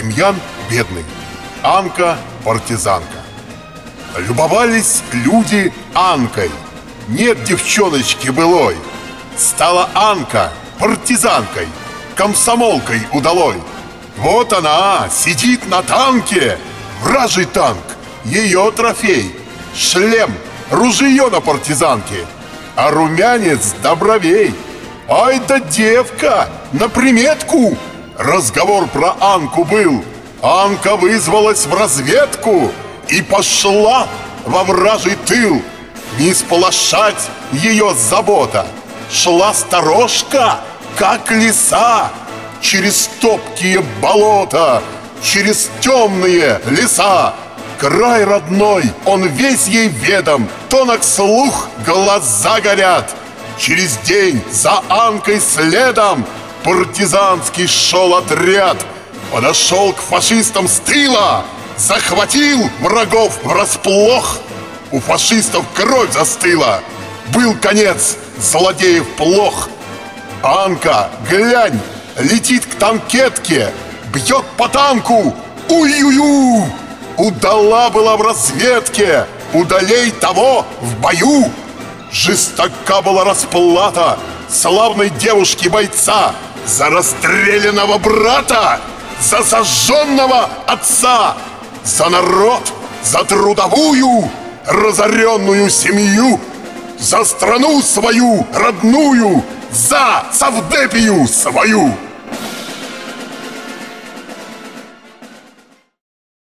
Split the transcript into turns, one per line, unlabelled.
Демьян бедный, Анка партизанка. Любовались люди Анкой. Нет девчоночки былой. Стала Анка партизанкой, комсомолкой удалой. Вот она сидит на танке, вражий танк, ее трофей. Шлем, ружье на партизанке, а румянец до бровей. Ай да девка, на приметку! Разговор про Анку был. Анка вызвалась в разведку и пошла во вражий тыл. Не сполошать ее забота. Шла сторожка, как лиса, через топкие болота, через темные леса. Край родной, он весь ей ведом, тонок слух, глаза горят. Через день за Анкой следом партизанский шел отряд. Подошел к фашистам с тыла, захватил врагов врасплох. У фашистов кровь застыла, был конец злодеев плох. Анка, глянь, летит к танкетке, бьет по танку, уй-ю-ю! Удала была в разведке, удалей того в бою. Жестока была расплата славной девушки-бойца за расстрелянного брата, за сожженного отца, за народ, за трудовую разоренную семью, за страну свою родную, за Савдепию свою.